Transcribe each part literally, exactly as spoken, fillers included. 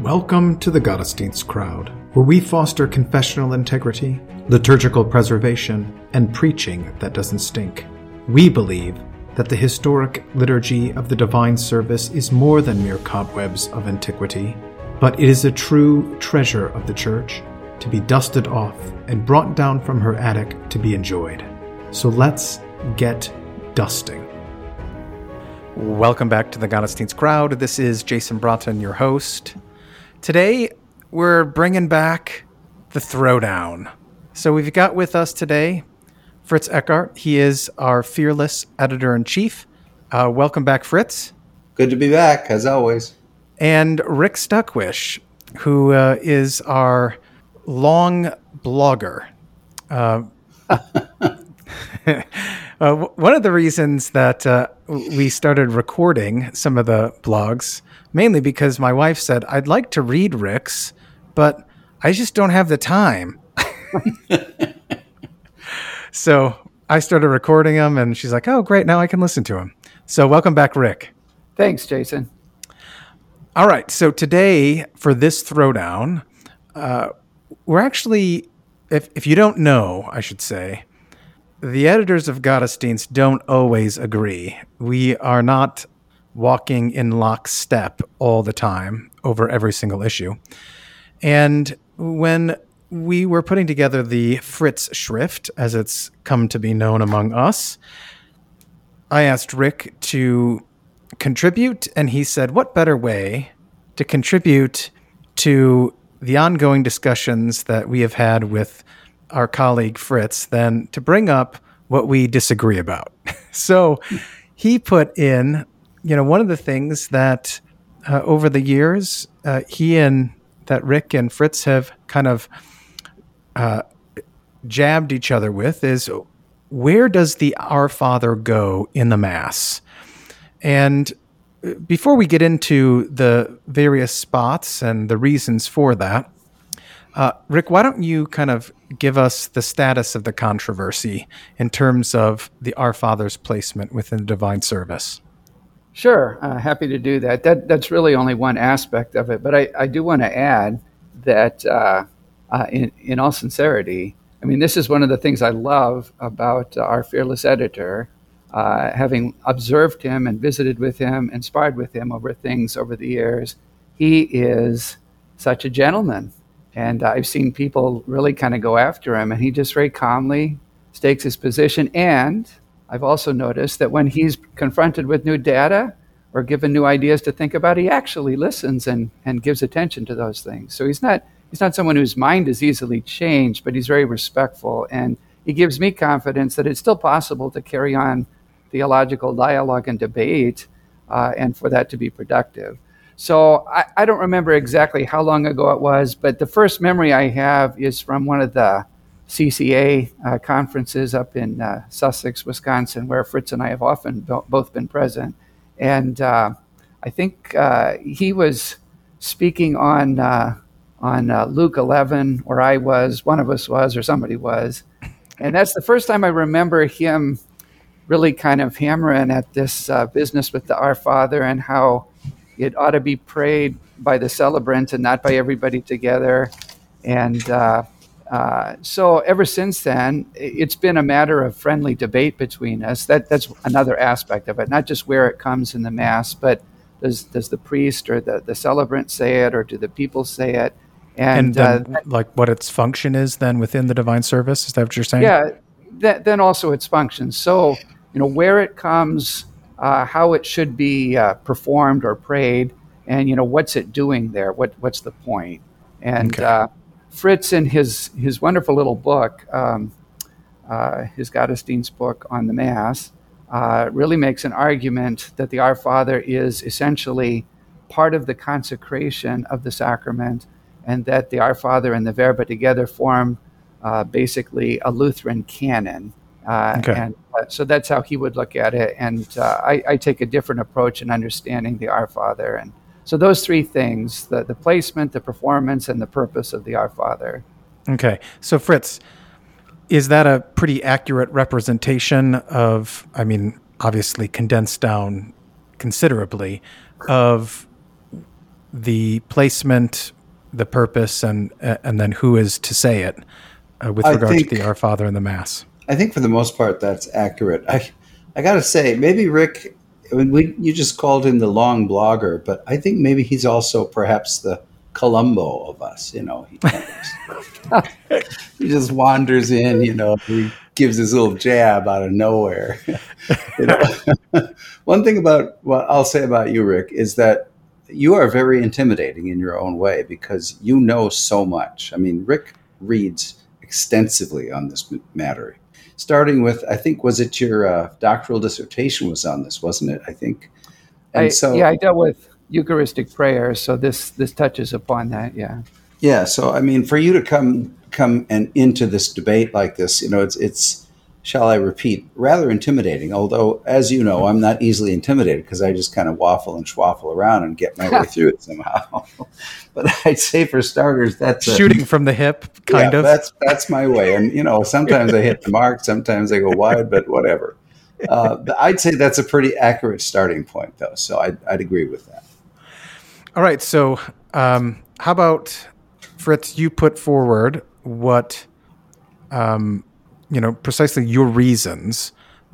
Welcome to the Gottesdienst crowd, where we foster confessional integrity, liturgical preservation, and preaching that doesn't stink. We believe that the historic liturgy of the divine service is more than mere cobwebs of antiquity, but it is a true treasure of the Church, to be dusted off and brought down from her attic to be enjoyed. So let's get dusting. Welcome back to the Gottesdienst crowd. This is Jason Broughton, your host. Today, we're bringing back the Throwdown. So we've got with us today Fritz Eckart. He is our fearless editor-in-chief. Uh, welcome back, Fritz. Good to be back, as always. And Rick Stuckwish, who uh, is our long blogger. Uh, uh, one of the reasons that uh, we started recording some of the blogs, mainly because my wife said, I'd like to read Rick's, but I just don't have the time. So I started recording them, and she's like, oh, great, now I can listen to them. So welcome back, Rick. Thanks, Jason. All right, so today, for this Throwdown, uh, we're actually, if if you don't know, I should say, the editors of Gottesdienst don't always agree. We are not walking in lockstep all the time over every single issue. And when we were putting together the Fritz Schrift, as it's come to be known among us, I asked Rick to contribute, and he said, what better way to contribute to the ongoing discussions that we have had with our colleague Fritz than to bring up what we disagree about. So he put in, you know, one of the things that uh, over the years, uh, he and that Rick and Fritz have kind of uh, jabbed each other with is, where does the Our Father go in the Mass? And before we get into the various spots and the reasons for that, uh, Rick, why don't you kind of give us the status of the controversy in terms of the Our Father's placement within the divine service? Sure, uh, happy to do that. That that's really only one aspect of it, but I, I do want to add that uh, uh, in, in all sincerity, I mean, this is one of the things I love about uh, our fearless editor, uh, having observed him and visited with him, inspired with him over things over the years. He is such a gentleman, and I've seen people really kind of go after him, and he just very calmly stakes his position. And I've also noticed that when he's confronted with new data or given new ideas to think about, he actually listens and, and gives attention to those things. So he's not he's not someone whose mind is easily changed, but he's very respectful. And he gives me confidence that it's still possible to carry on theological dialogue and debate uh, and for that to be productive. So I, I don't remember exactly how long ago it was, but the first memory I have is from one of the C C A uh, conferences up in uh, Sussex, Wisconsin, where Fritz and I have often bo- both been present. And uh, I think uh, he was speaking on uh, on uh, Luke eleven, or I was, one of us was, or somebody was. And that's the first time I remember him really kind of hammering at this uh, business with the Our Father and how it ought to be prayed by the celebrant and not by everybody together. And uh, Uh, so ever since then, it's been a matter of friendly debate between us. That that's another aspect of it, not just where it comes in the Mass, but does does the priest or the, the celebrant say it, or do the people say it? And, and then, uh, like what its function is then within the divine service? Is that what you're saying? Yeah, that, then also its function. So, you know, where it comes, uh, how it should be uh, performed or prayed, and, you know, what's it doing there? What What's the point? And okay. uh Fritz, in his, his wonderful little book, um, uh, his Gottesdienst book on the Mass, uh, really makes an argument that the Our Father is essentially part of the consecration of the sacrament, and that the Our Father and the Verba together form uh, basically a Lutheran canon. Uh, okay. And uh, so that's how he would look at it. And uh, I, I take a different approach in understanding the Our Father. And so those three things, the, the placement, the performance, and the purpose of the Our Father. Okay. So Fritz, is that a pretty accurate representation of, I mean, obviously condensed down considerably, of the placement, the purpose, and and then who is to say it uh, with I regard think- to the Our Father and the Mass. I think for the most part that's accurate. I I got to say, maybe Rick, I mean, we, you just called him the long blogger, but I think maybe he's also perhaps the Columbo of us. You know, he, kind of just, he just wanders in. You know, he gives his little jab out of nowhere. You know? One thing about what I'll say about you, Rick, is that you are very intimidating in your own way because you know so much. I mean, Rick reads extensively on this matter. Starting with, I think, was it your uh, doctoral dissertation was on this, wasn't it? I think. And I, so, yeah, I dealt with Eucharistic prayers, so this this touches upon that. Yeah. yeah. So, I mean, for you to come come and into this debate like this, you know, it's it's, shall I repeat, rather intimidating. Although, as you know, I'm not easily intimidated because I just kind of waffle and schwaffle around and get my way through it somehow. But I'd say, for starters, that's a, Shooting from the hip, kind yeah, of. That's that's my way, and you know, sometimes I hit the mark, sometimes I go wide, but whatever. Uh, but I'd say that's a pretty accurate starting point, though. So I'd, I'd agree with that. All right. So, um, how about Fritz? You put forward what, um, you know, precisely your reasons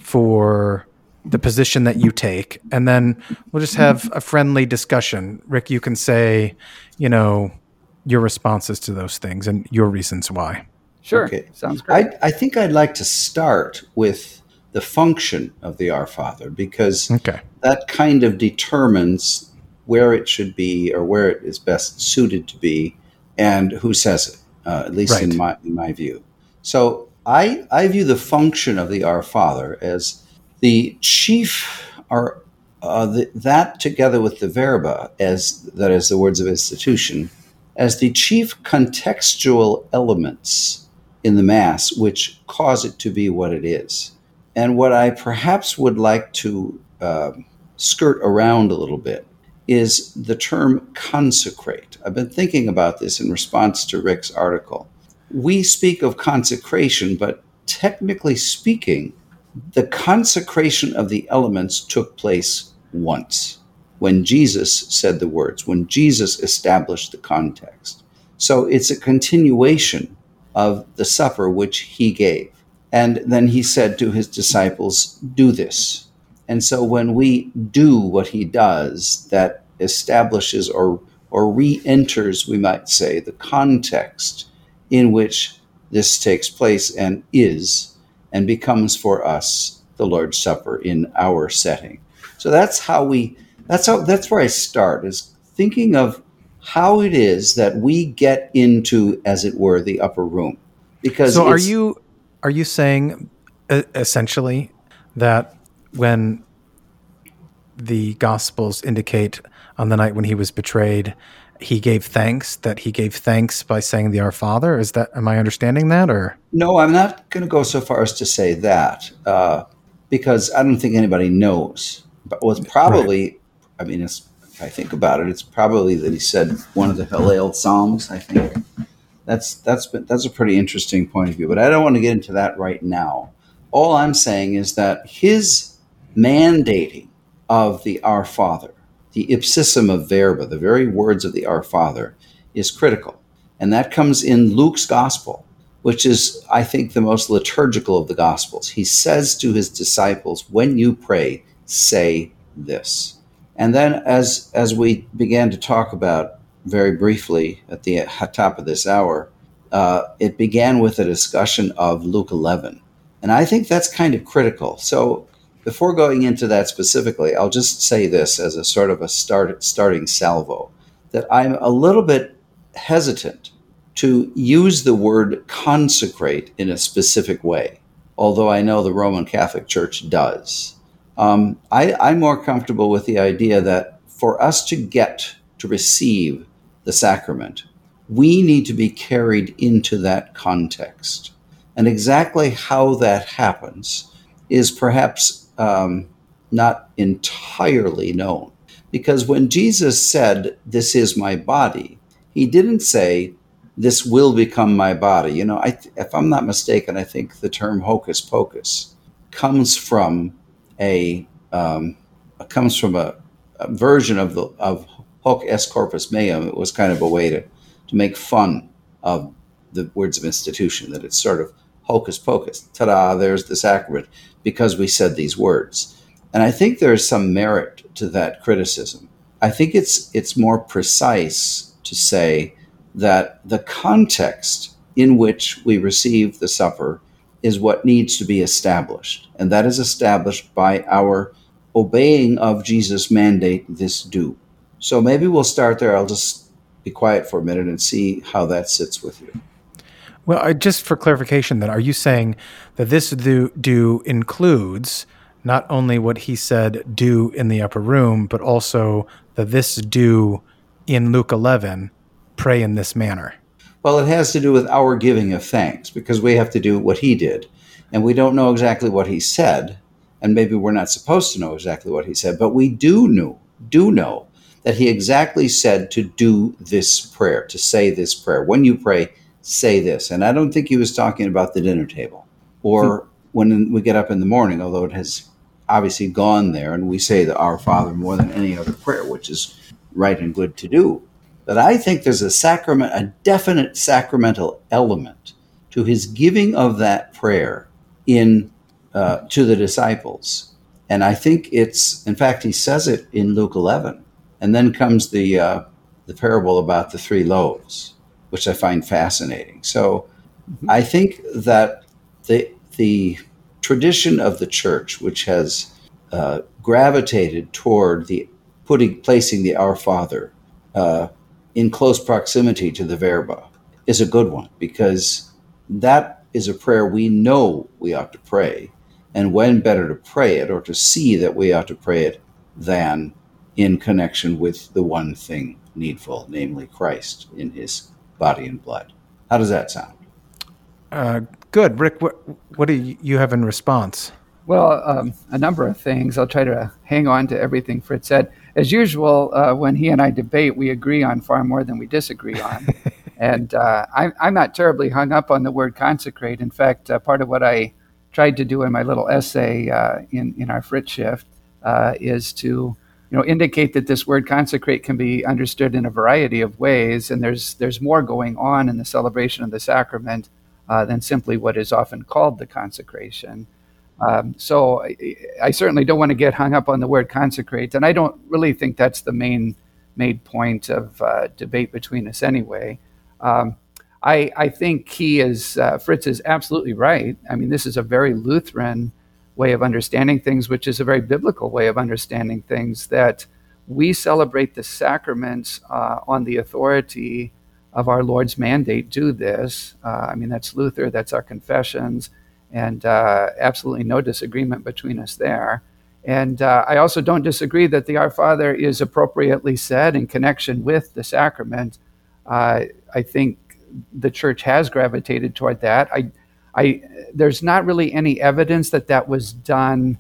for the position that you take, and then we'll just have a friendly discussion. Rick, you can say, you know, your responses to those things and your reasons why. Sure. Okay. Sounds great. I, I think I'd like to start with the function of the Our Father, because Okay. that kind of determines where it should be or where it is best suited to be and who says it, uh, at least Right. in my in my view. So I, I view the function of the Our Father as the chief, or uh, the, that together with the verba, as that is the words of institution, as the chief contextual elements in the Mass which cause it to be what it is. And what I perhaps would like to uh, skirt around a little bit is the term consecrate. I've been thinking about this in response to Rick's article. We speak of consecration, but technically speaking, the consecration of the elements took place once, when Jesus said the words, when Jesus established the context. So it's a continuation of the supper which he gave. And then he said to his disciples, do this. And so when we do what he does, that establishes or, or re-enters, we might say, the context in which this takes place and is, and becomes for us the Lord's Supper in our setting. So that's how we, that's how, that's where I start, is thinking of how it is that we get into, as it were, the upper room. Because So are it's- you are you saying uh, essentially that when the Gospels indicate on the night when he was betrayed, he gave thanks, that he gave thanks by saying the Our Father? Is that, am I understanding that, or? No, I'm not going to go so far as to say that, uh, because I don't think anybody knows. But it was probably, I mean, it's, if I think about it, it's probably that he said one of the Hallel Psalms, I think. That's that's been, that's a pretty interesting point of view, but I don't want to get into that right now. All I'm saying is that his mandating of the Our Father, the ipsissum of verba, the very words of the Our Father, is critical. And that comes in Luke's gospel, which is, I think, the most liturgical of the gospels. He says to his disciples, when you pray, say this. And then as as we began to talk about very briefly at the top of this hour, uh, it began with a discussion of Luke eleven. And I think that's kind of critical. So before going into that specifically, I'll just say this as a sort of a start, starting salvo, that I'm a little bit hesitant to use the word consecrate in a specific way, although I know the Roman Catholic Church does. Um, I, I'm more comfortable with the idea that for us to get to receive the sacrament, we need to be carried into that context. And exactly how that happens is perhaps um, not entirely known. Because when Jesus said, this is my body, he didn't say, this will become my body. You know, I, if I'm not mistaken, I think the term hocus pocus comes from a um, comes from a, a version of the of hoc est corpus meum. It was kind of a way to, to make fun of the words of institution, that it's sort of hocus pocus. Ta-da, there's the sacrament, because we said these words. And I think there's some merit to that criticism. I think it's it's more precise to say that the context in which we receive the supper is what needs to be established. And that is established by our obeying of Jesus' mandate, this do. So maybe we'll start there. I'll just be quiet for a minute and see how that sits with you. Well, I, just for clarification then, are you saying that this do, do includes not only what he said do in the upper room, but also that this do in Luke eleven, pray in this manner? Well, it has to do with our giving of thanks, because we have to do what he did. And we don't know exactly what he said, and maybe we're not supposed to know exactly what he said, but we do know, do know that he exactly said to do this prayer, to say this prayer. When you pray, say this. And I don't think he was talking about the dinner table or hmm. when we get up in the morning, although it has obviously gone there, and we say the Our Father more than any other prayer, which is right and good to do. But I think there's a sacrament, a definite sacramental element to his giving of that prayer in uh, to the disciples. And I think it's, in fact, he says it in Luke eleven. And then comes the uh, the parable about the three loaves, which I find fascinating. So mm-hmm. I think that the the tradition of the church, which has uh, gravitated toward the putting placing the Our Father uh, in close proximity to the Verba, is a good one, because that is a prayer we know we ought to pray, and when better to pray it or to see that we ought to pray it than in connection with the one thing needful, namely Christ in his body and blood. How does that sound? Uh, good. Rick, what, what do you have in response? Well, um, a number of things. I'll try to hang on to everything Fritz said. As usual, uh, when he and I debate, we agree on far more than we disagree on. and uh, I'm, I'm not terribly hung up on the word consecrate. In fact, uh, part of what I tried to do in my little essay uh, in, in our Fritz shift uh, is to you know, indicate that this word consecrate can be understood in a variety of ways, and there's there's more going on in the celebration of the sacrament uh, than simply what is often called the consecration. Um, so I, I certainly don't want to get hung up on the word consecrate, and I don't really think that's the main main point of uh, debate between us anyway. Um, I, I think he is, uh, Fritz is absolutely right. I mean, this is a very Lutheran way of understanding things, which is a very biblical way of understanding things, that we celebrate the sacraments uh, on the authority of our Lord's mandate, do this. Uh, I mean, that's Luther, that's our confessions, and uh, absolutely no disagreement between us there. And uh, I also don't disagree that the Our Father is appropriately said in connection with the sacrament. Uh, I think the church has gravitated toward that. I I, there's not really any evidence that that was done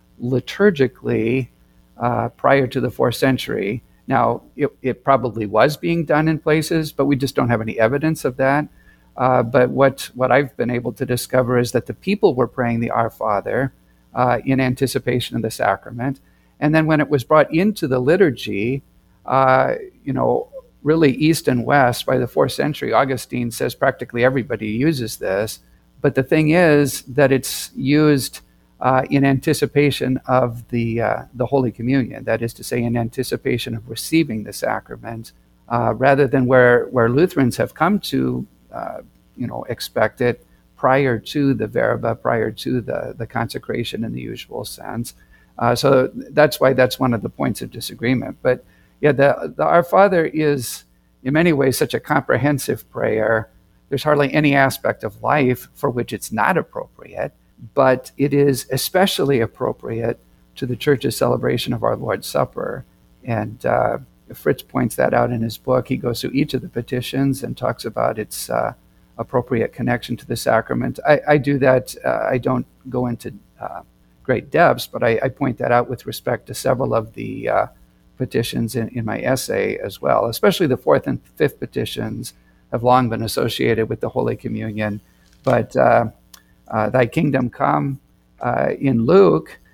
liturgically uh, prior to the fourth century. Now, it, it probably was being done in places, but we just don't have any evidence of that. Uh, but what, what I've been able to discover is that the people were praying the Our Father uh, in anticipation of the sacrament. And then when it was brought into the liturgy, uh, you know, really east and west by the fourth century, Augustine says practically everybody uses this. But the thing is that it's used uh, in anticipation of the uh, the Holy Communion. That is to say, in anticipation of receiving the sacrament, uh, rather than where, where Lutherans have come to, uh, you know, expect it prior to the Verba, prior to the, the consecration in the usual sense. Uh, so that's why that's one of the points of disagreement. But yeah, the, the Our Father is in many ways such a comprehensive prayer. There's hardly any aspect of life for which it's not appropriate, but it is especially appropriate to the Church's celebration of our Lord's Supper. And uh, Fritz points that out in his book. He goes through each of the petitions and talks about its uh, appropriate connection to the sacrament. I, I do that. Uh, I don't go into uh, great depths, but I, I point that out with respect to several of the uh, petitions in, in my essay as well, especially the fourth and fifth petitions have long been associated with the Holy Communion. But uh, uh, Thy Kingdom Come uh, in Luke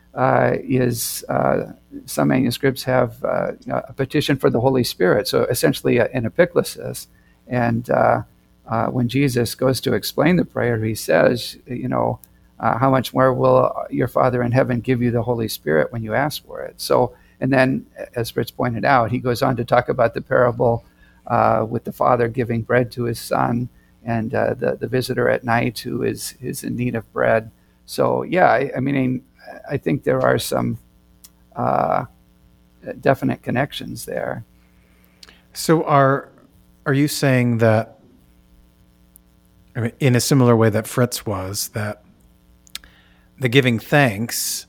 uh, is uh, some manuscripts have uh, you know, a petition for the Holy Spirit, so essentially a, an epiclesis. And uh, uh, when Jesus goes to explain the prayer, he says, you know, uh, how much more will your Father in heaven give you the Holy Spirit when you ask for it? So, and then, as Fritz pointed out, he goes on to talk about the parable uh, with the father giving bread to his son, and uh, the the visitor at night who is is in need of bread. So, yeah, I, I mean, I think there are some uh, definite connections there. So, are are you saying that, I mean, in a similar way that Fritz was, that the giving thanks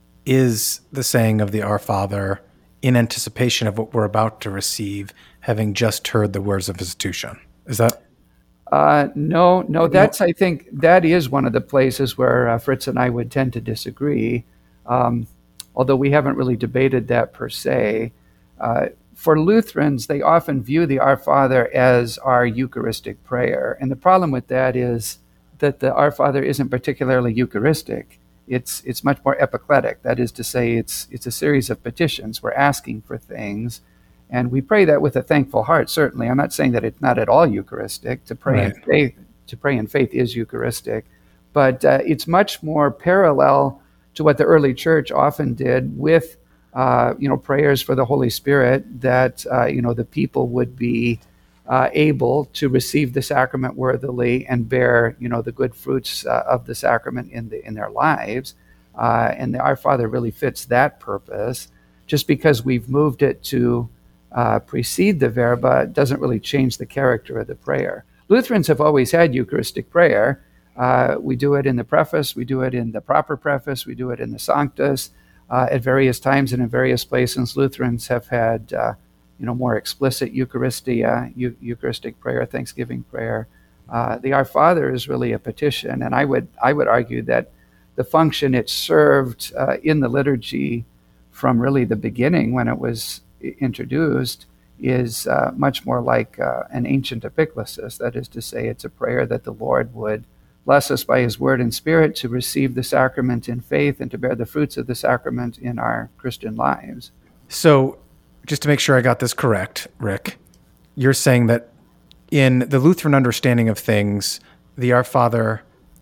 is the saying of the Our Father in anticipation of what we're about to receive, having just heard the words of institution? Is that? Uh, no, no, that's, I think, that is one of the places where uh, Fritz and I would tend to disagree, um, although we haven't really debated that per se. Uh, for Lutherans, they often view the Our Father as our Eucharistic prayer. And the problem with that is that the Our Father isn't particularly Eucharistic. It's it's much more epicletic. That is to say, it's it's a series of petitions. We're asking for things, and we pray that with a thankful heart. Certainly, I'm not saying that it's not at all Eucharistic. To pray Right. in faith, to pray in faith is Eucharistic, but uh, it's much more parallel to what the early church often did with uh, you know prayers for the Holy Spirit, that uh, you know the people would be Uh, able to receive the sacrament worthily and bear, you know, the good fruits uh, of the sacrament in the in their lives, uh, and the Our Father really fits that purpose. Just because we've moved it to uh, precede the verba doesn't really change the character of the prayer. Lutherans have always had Eucharistic prayer. Uh, we do it in the preface, we do it in the proper preface, we do it in the Sanctus. Uh, at various times and in various places, Lutherans have had Uh, you know, more explicit Eucharistia, Eu- Eucharistic prayer, Thanksgiving prayer. Uh, the Our Father is really a petition, and I would I would argue that the function it served uh, in the liturgy from really the beginning when it was i- introduced is uh, much more like uh, an ancient epiclesis. That is to say, it's a prayer that the Lord would bless us by His Word and Spirit to receive the sacrament in faith and to bear the fruits of the sacrament in our Christian lives. So, just to make sure I got this correct, Rick, you're saying that in the Lutheran understanding of things, the Our Father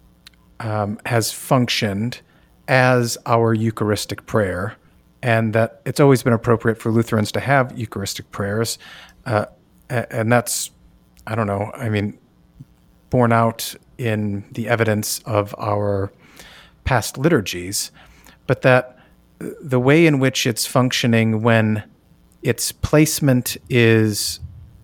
um, has functioned as our Eucharistic prayer, and that it's always been appropriate for Lutherans to have Eucharistic prayers. Uh, a- and that's, I don't know, I mean, borne out in the evidence of our past liturgies, but that the way in which it's functioning when its placement is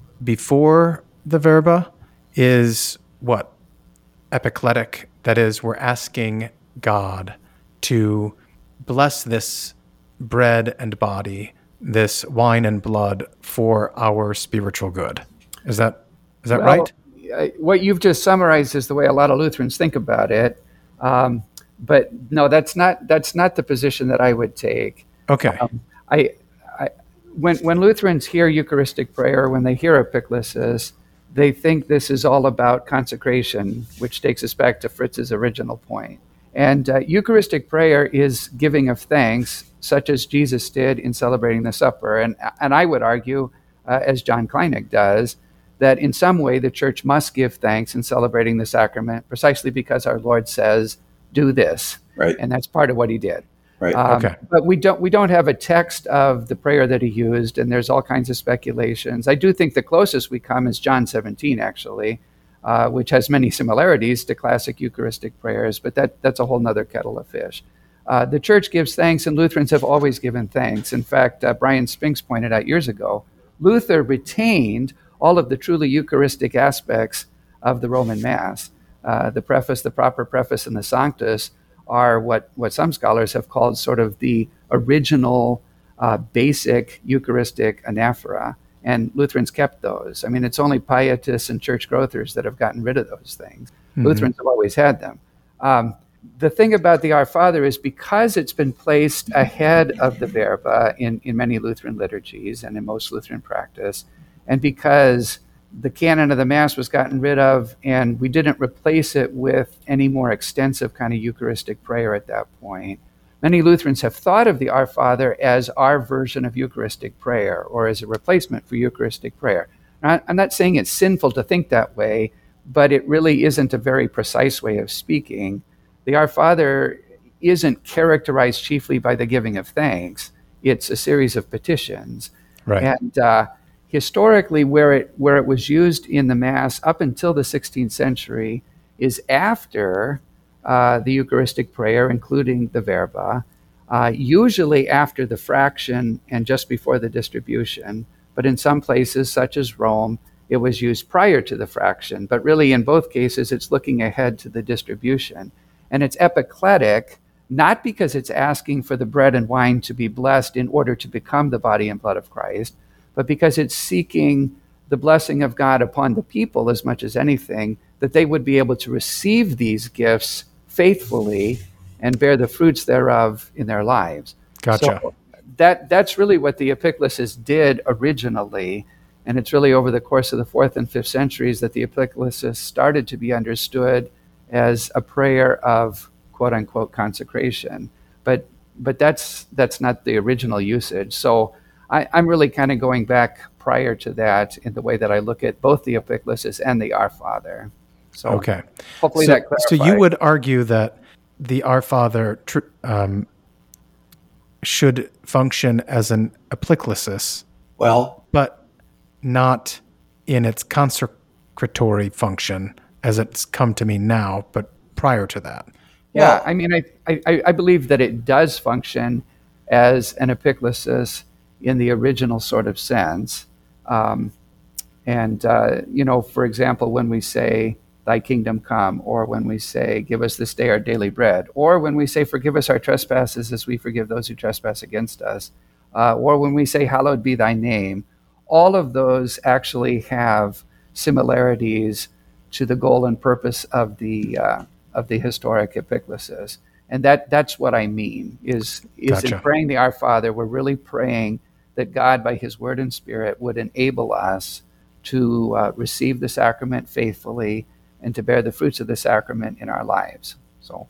before the verba is what? Epicletic. That is, we're asking God to bless this bread and body, this wine and blood for our spiritual good. Is that is that Well, right? I- what you've just summarized is the way a lot of Lutherans think about it. Um, but no, that's not that's not the position that I would take. Okay. Um, I, I when when Lutherans hear Eucharistic prayer, when they hear epiclesis, they think this is all about consecration, which takes us back to Fritz's original point. And uh, Eucharistic prayer is giving of thanks, such as Jesus did in celebrating the supper. And and I would argue, uh, as John Kleinig does, that in some way the church must give thanks in celebrating the sacrament, precisely because our Lord says, "Do this," Right. and that's part of what He did. Right. Um, Okay. But we don't we don't have a text of the prayer that He used, and there's all kinds of speculations. I do think the closest we come is John seventeen, actually, uh, which has many similarities to classic Eucharistic prayers, but that that's a whole nother kettle of fish. Uh, the Church gives thanks, and Lutherans have always given thanks. In fact, uh, Brian Spinks pointed out years ago, Luther retained all of the truly Eucharistic aspects of the Roman Mass. Uh, the preface, the proper preface, and the Sanctus are what, what some scholars have called sort of the original uh, basic Eucharistic anaphora. And Lutherans kept those. I mean, it's only pietists and church growthers that have gotten rid of those things. Mm-hmm. Lutherans have always had them. Um, the thing about the Our Father is because it's been placed ahead of the verba in, in many Lutheran liturgies and in most Lutheran practice, and because the canon of the Mass was gotten rid of, and we didn't replace it with any more extensive kind of Eucharistic prayer at that point. many Lutherans have thought of the Our Father as our version of Eucharistic prayer or as a replacement for Eucharistic prayer. Now, I'm not saying it's sinful to think that way, but it really isn't a very precise way of speaking. The Our Father isn't characterized chiefly by the giving of thanks. It's a series of petitions. Right. And uh, historically, where it where it was used in the Mass up until the sixteenth century is after uh, the Eucharistic prayer, including the Verba, uh, usually after the fraction and just before the distribution. But in some places, such as Rome, it was used prior to the fraction. But really, in both cases, it's looking ahead to the distribution. And it's epicletic, not because it's asking for the bread and wine to be blessed in order to become the body and blood of Christ, but because it's seeking the blessing of God upon the people as much as anything, that they would be able to receive these gifts faithfully and bear the fruits thereof in their lives. Gotcha. So that, that's really what the epiclesis did originally, and it's really over the course of the fourth and fifth centuries that the epiclesis started to be understood as a prayer of quote unquote consecration. But but that's that's not the original usage. So I, I'm really kind of going back prior to that in the way that I look at both the epiclesis and the Our Father. So okay. Hopefully so, that clarifies. So you would argue that the Our Father tr- um, should function as an epiclesis, Well, but not in its consecratory function as it's come to mean now, but prior to that. Yeah, well, I mean, I, I, I believe that it does function as an epiclesis in the original sort of sense. Um, and, uh, you know, for example, when we say, thy kingdom come, or when we say, give us this day our daily bread, or when we say, forgive us our trespasses as we forgive those who trespass against us, uh, or when we say, hallowed be thy name, all of those actually have similarities to the goal and purpose of the uh, of the historic epiclesis. And that that's what I mean, is, is Gotcha. in praying the Our Father, we're really praying that God, by his word and spirit, would enable us to uh, receive the sacrament faithfully and to bear the fruits of the sacrament in our lives. So,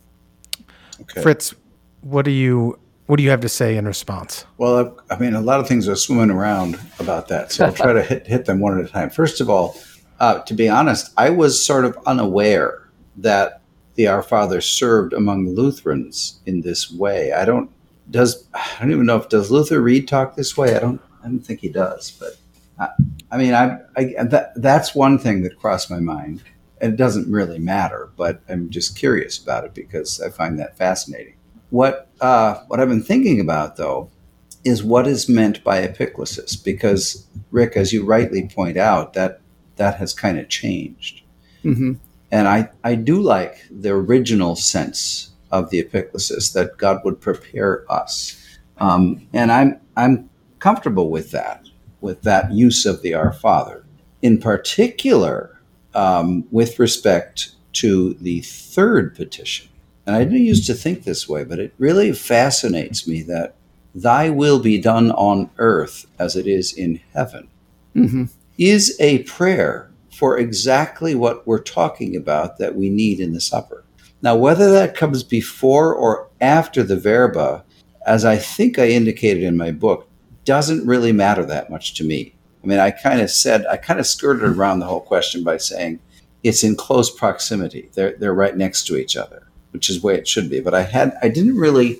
okay. Fritz, what do you what do you have to say in response? Well, I mean, a lot of things are swimming around about that, so I'll try to hit, hit them one at a time. First of all, uh, to be honest, I was sort of unaware that the Our Father served among Lutherans in this way. I don't does I don't even know if does Luther Reed talk this way. I don't I don't think he does, but I, I mean, I, I that that's one thing that crossed my mind, and it doesn't really matter, but I'm just curious about it because I find that fascinating. What uh, what I've been thinking about though is what is meant by epiclesis, because Rick, as you rightly point out, that that has kind of changed. mm-hmm. And I, I do like the original sense of the epiclesis, that God would prepare us. Um, and I'm I'm comfortable with that, with that use of the Our Father. In particular, um, with respect to the third petition. And I didn't used to think this way, but it really fascinates me that thy will be done on earth as it is in heaven Mm-hmm. is a prayer for exactly what we're talking about that we need in the supper. Now, whether that comes before or after the verba, as I think I indicated in my book, doesn't really matter that much to me. I mean, I kind of said, I kind of skirted around the whole question by saying it's in close proximity. They're they're right next to each other, which is the way it should be. But I had I didn't really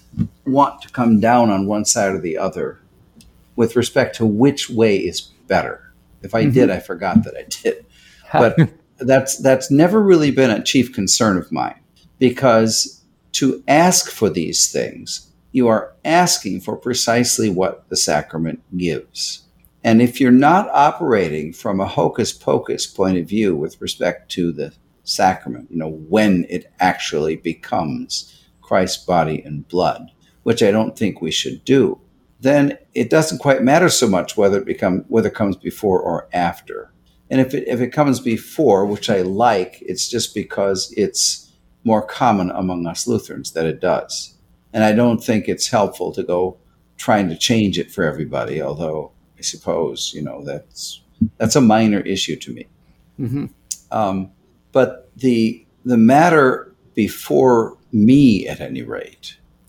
want to come down on one side or the other with respect to which way is better. If I mm-hmm. did, I forgot that I did. But that's that's never really been a chief concern of mine, because to ask for these things, you are asking for precisely what the sacrament gives. And if you're not operating from a hocus pocus point of view with respect to the sacrament, you know, when it actually becomes Christ's body and blood, which I don't think we should do, then it doesn't quite matter so much whether it become whether it comes before or after. And if it if it comes before, which I like, it's just because it's more common among us Lutherans that it does. And I don't think it's helpful to go trying to change it for everybody, although I suppose, you know, that's that's a minor issue to me. Mm-hmm. Um, but the the matter before me, at any rate,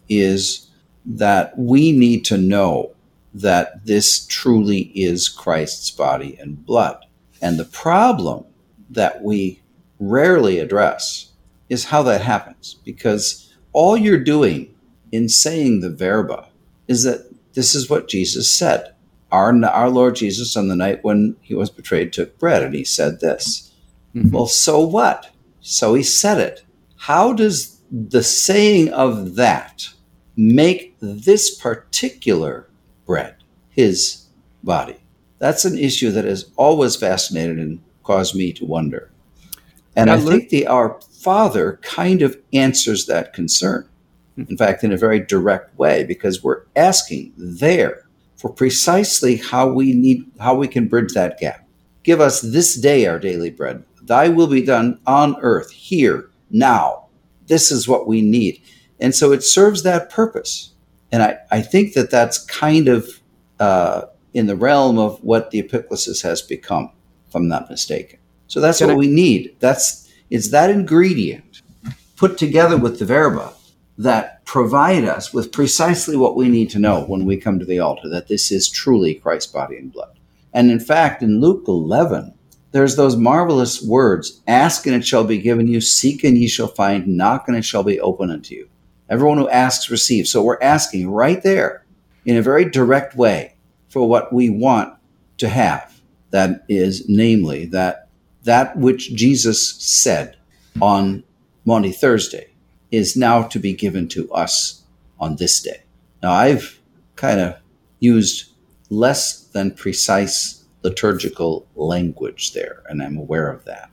is that we need to know that this truly is Christ's body and blood. And the problem that we rarely address is how that happens, because all you're doing in saying the verba is that this is what Jesus said. Our, our Lord Jesus, on the night when he was betrayed, took bread, and he said this. Mm-hmm. Well, so what? So he said it. How does the saying of that make this particular bread his body? That's an issue that has always fascinated and caused me to wonder. And I think the Our Father kind of answers that concern. In fact, in a very direct way, because we're asking there for precisely how we need, how we can bridge that gap. Give us this day our daily bread. Thy will be done on earth, here, now. This is what we need. And so it serves that purpose. And I, I think that that's kind of uh, in the realm of what the epiclesis has become, if I'm not mistaken. So that's Can what I- we need. That's it's that ingredient put together with the verba that provide us with precisely what we need to know when we come to the altar, that this is truly Christ's body and blood. And in fact, in Luke eleven, there's those marvelous words, ask and it shall be given you, seek and ye shall find, knock and it shall be open unto you. Everyone who asks receives. So we're asking right there in a very direct way for what we want to have. That is, namely, that that which Jesus said on Maundy Thursday is now to be given to us on this day. Now, I've kind of used less than precise liturgical language there, and I'm aware of that.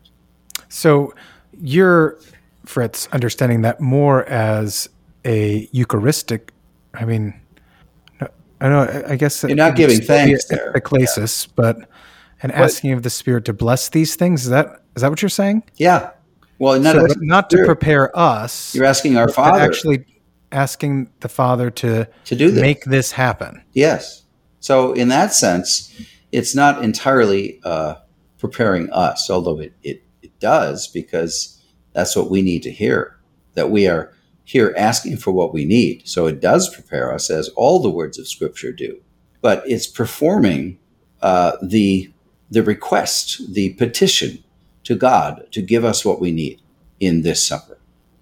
So you're, Fritz, understanding that more as a Eucharistic, I mean, I know, I guess you're not giving thanks there. Epiclesis, yeah. But and asking of the Spirit to bless these things. Is that is that what you're saying? Yeah. Well, not, so not to prepare us. You're asking our Father. Actually asking the Father to, to do this. Make this happen. Yes. So in that sense, it's not entirely uh, preparing us, although it, it, it does, because that's what we need to hear, that we are here asking for what we need. So it does prepare us, as all the words of Scripture do. But it's performing uh, the the request, the petition to God to give us what we need in this supper.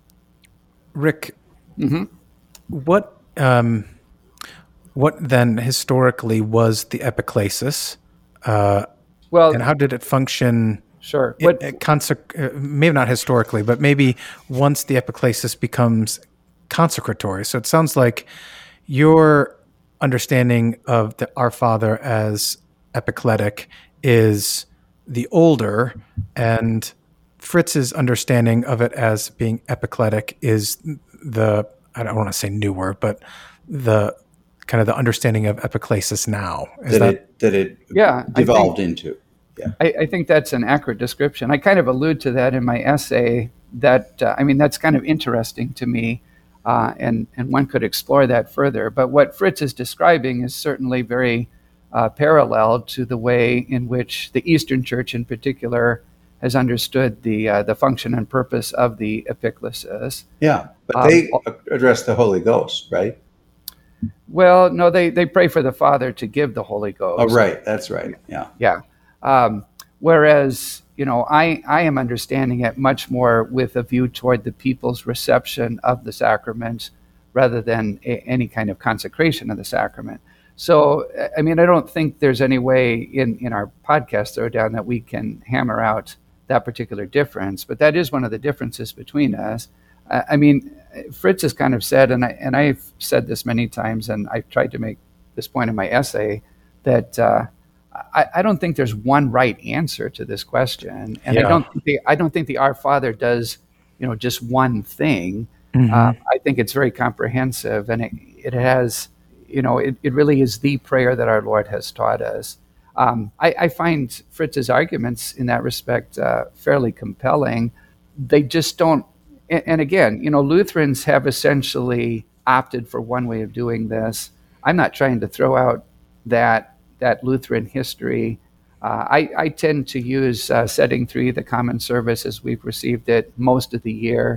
Rick, mm-hmm. what um, what then historically was the epiclesis? Uh, well, and how did it function? Sure. It, what, it consec- uh, maybe not historically, but maybe once the epiclesis becomes consecratory. So it sounds like your understanding of the Our Father as epicletic is the older, and Fritz's understanding of it as being epicletic is the, I don't want to say newer, but the kind of the understanding of epiclesis now. Is that, that it, that it yeah, devolved think, into. Yeah. I, I think that's an accurate description. I kind of allude to that in my essay that, uh, I mean, that's kind of interesting to me, uh, and, and one could explore that further. But what Fritz is describing is certainly very uh, parallel to the way in which the Eastern Church in particular has understood the uh, the function and purpose of the epiclesis. Yeah, but um, they address the Holy Ghost, right? Well, no, they, they pray for the Father to give the Holy Ghost. Oh, right, that's right, yeah. Yeah. Um, whereas, you know, I, I am understanding it much more with a view toward the people's reception of the sacrament rather than a, any kind of consecration of the sacrament. So, I mean, I don't think there's any way in, in our podcast throwdown that we can hammer out that particular difference, but that is one of the differences between us. Uh, I mean, Fritz has kind of said, and, I, and I've said this many times, and I've tried to make this point in my essay, that uh, I, I don't think there's one right answer to this question, and yeah. I don't think the, I don't think the Our Father does, you know, just one thing. Mm-hmm. Uh, I think it's very comprehensive, and it, it has, you know, it, it really is the prayer that our Lord has taught us. Um, I, I find Fritz's arguments in that respect uh, fairly compelling. They just don't, and, and again, you know, Lutherans have essentially opted for one way of doing this. I'm not trying to throw out that that Lutheran history. Uh, I, I tend to use uh, setting three, the common service as we've received it most of the year.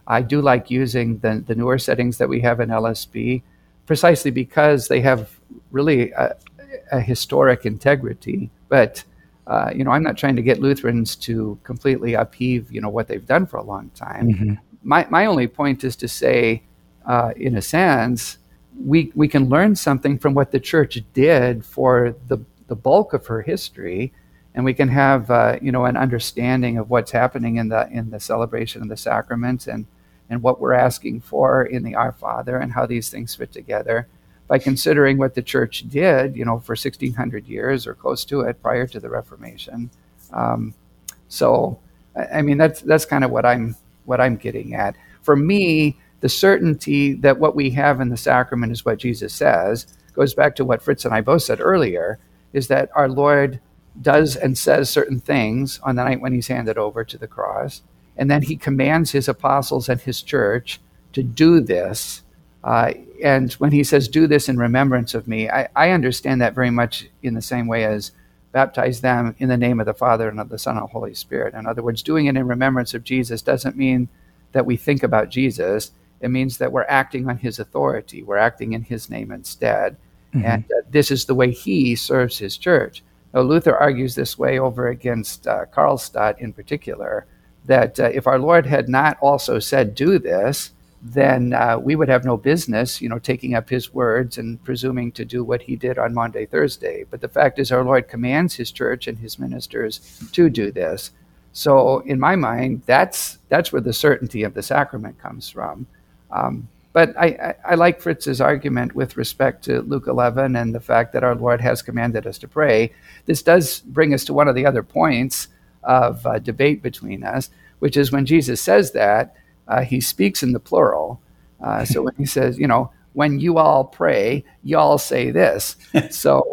I do like using the, the newer settings that we have in L S B precisely because they have really a, a historic integrity. But, uh, you know, I'm not trying to get Lutherans to completely upheave, you know, what they've done for a long time. Mm-hmm. My, my only point is to say, uh, in a sense, we, we can learn something from what the church did for the, the bulk of her history. And we can have, uh, you know, an understanding of what's happening in the in the celebration of the sacraments and, and what we're asking for in the Our Father and how these things fit together by considering what the church did, you know, for sixteen hundred years or close to it prior to the Reformation. Um, so, I mean, that's that's kind of what I'm what I'm getting at. For me, the certainty that what we have in the sacrament is what Jesus says goes back to what Fritz and I both said earlier, is that our Lord does and says certain things on the night when he's handed over to the cross. And then he commands his apostles and his church to do this. Uh, and when he says, do this in remembrance of me, I, I understand that very much in the same way as baptize them in the name of the Father and of the Son and the Holy Spirit. In other words, doing it in remembrance of Jesus doesn't mean that we think about Jesus. It means that we're acting on his authority. We're acting in his name instead. Mm-hmm. And uh, this is the way he serves his church. Now, Luther argues this way over against uh, Karlstadt in particular, that uh, if our Lord had not also said, do this, then uh, we would have no business, you know, taking up his words and presuming to do what he did on Maundy Thursday. But the fact is our Lord commands his church and his ministers to do this. So in my mind, that's that's where the certainty of the sacrament comes from. Um, But I, I, I like Fritz's argument with respect to Luke eleven and the fact that our Lord has commanded us to pray. This does bring us to one of the other points of uh, debate between us, which is when Jesus says that, uh, he speaks in the plural. Uh, so when he says, you know, when you all pray, y'all say this. So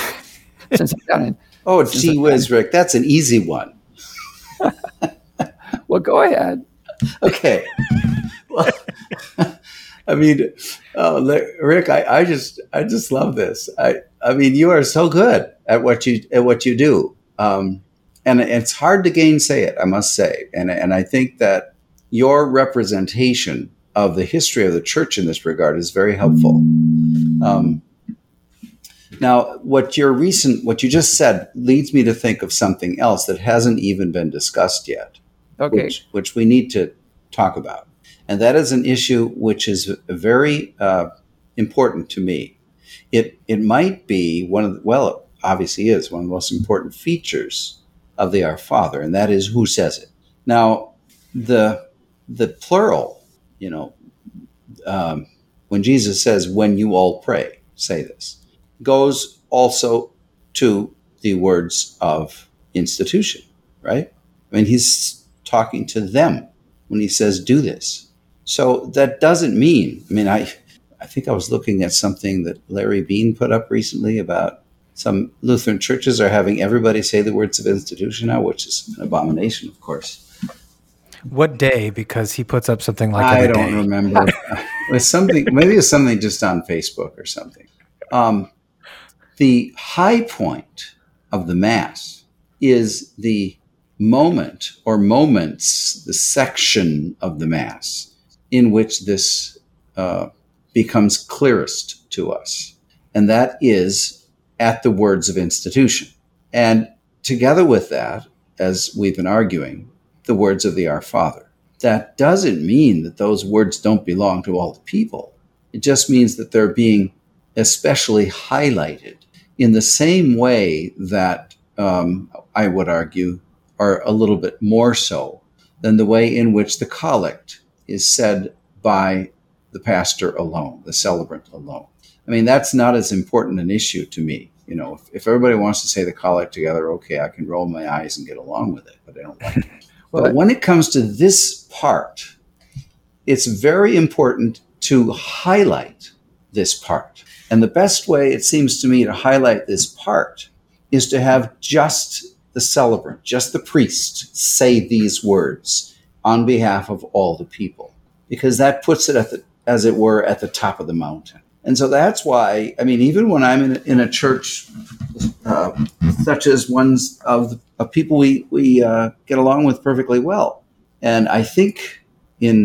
since I've done it. Oh, gee whiz, Rick, that's an easy one. Well, go ahead. Okay. Well, I mean, uh, Rick, I, I just, I just love this. I, I mean, you are so good at what you, at what you do, um, and it's hard to gainsay it, I must say. And and I think that your representation of the history of the church in this regard is very helpful. Um, now, what your recent, what you just said, leads me to think of something else that hasn't even been discussed yet, okay, which, which we need to talk about. And that is an issue which is very uh, important to me. It it might be one of the, well, it obviously is one of the most important features of the Our Father, and that is who says it. Now, the the plural, you know, um, when Jesus says, when you all pray, say this, goes also to the words of institution, right? I mean, he's talking to them when he says, do this. So that doesn't mean, I mean, I I think I was looking at something that Larry Bean put up recently about some Lutheran churches are having everybody say the words of institution now, which is an abomination, of course. What day? Because he puts up something like I every don't day. remember. It was something, maybe it's something just on Facebook or something. Um, the high point of the Mass is the moment or moments, the section of the Mass in which this uh, becomes clearest to us. And that is at the words of institution. And together with that, as we've been arguing, the words of the Our Father. That doesn't mean that those words don't belong to all the people. It just means that they're being especially highlighted in the same way that um, I would argue are a little bit more so than the way in which the collect is said by the pastor alone, the celebrant alone. I mean, that's not as important an issue to me. You know, if, if everybody wants to say the collect together, okay, I can roll my eyes and get along with it, but I don't like it. Well, but when it comes to this part, it's very important to highlight this part. And the best way, it seems to me, to highlight this part is to have just the celebrant, just the priest, say these words on behalf of all the people, because that puts it, at the, as it were, at the top of the mountain. And so that's why, I mean, even when I'm in, in a church uh, such as ones of, of people we, we uh, get along with perfectly well, and I think in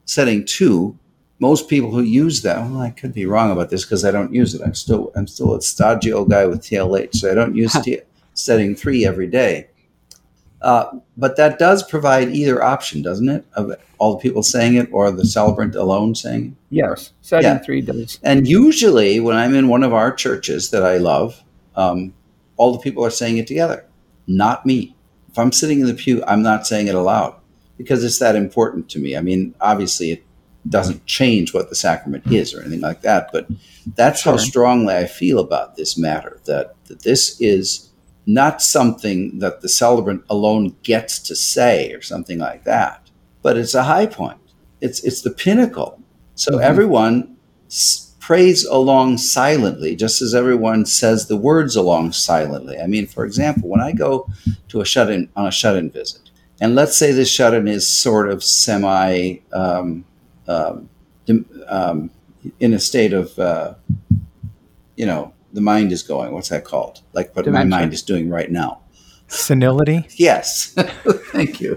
setting two, most people who use that, well, I could be wrong about this because I don't use it. I'm still I'm still a stodgy old guy with T L H, so I don't use t- setting three every day. Uh, but that does provide either option, doesn't it? Of all the people saying it or the celebrant alone saying it? Yes, setting Yeah. three does. And usually when I'm in one of our churches that I love, um, all the people are saying it together, not me. If I'm sitting in the pew, I'm not saying it aloud because it's that important to me. I mean, obviously it doesn't change what the sacrament is or anything like that, but that's Sure. how strongly I feel about this matter, that, that this is not something that the celebrant alone gets to say or something like that, but it's a high point. It's it's the pinnacle. So Mhm. everyone s- prays along silently, just as everyone says the words along silently. I mean, for example, when I go to a shut-in on a shut-in visit, and let's say this shut-in is sort of semi um, um, um, in a state of, uh, you know, the mind is going. What's that called? Like what Dementia. my mind is doing right now. Senility? Yes. Thank you.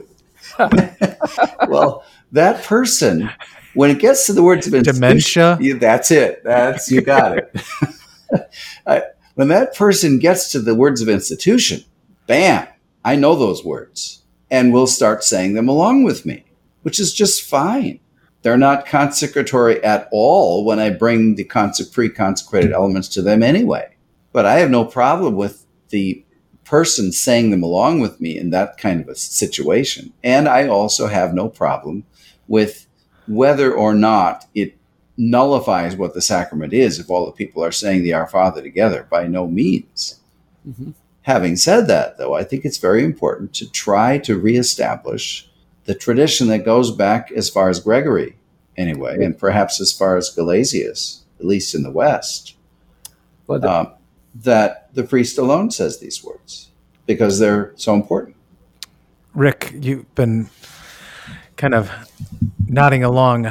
Well, that person, when it gets to the words of institution, Dementia? you, that's it. That's you got it. I, when that person gets to the words of institution, bam, I know those words and will start saying them along with me, which is just fine. They're not consecratory at all when I bring the conse- pre-consecrated elements to them anyway. But I have no problem with the person saying them along with me in that kind of a situation. And I also have no problem with whether or not it nullifies what the sacrament is if all the people are saying the Our Father together. By no means. Mm-hmm. Having said that, though, I think it's very important to try to reestablish the tradition that goes back as far as Gregory, anyway, and perhaps as far as Gelasius, at least in the West, Well, the, um, that the priest alone says these words because they're so important. Rick, you've been kind of nodding along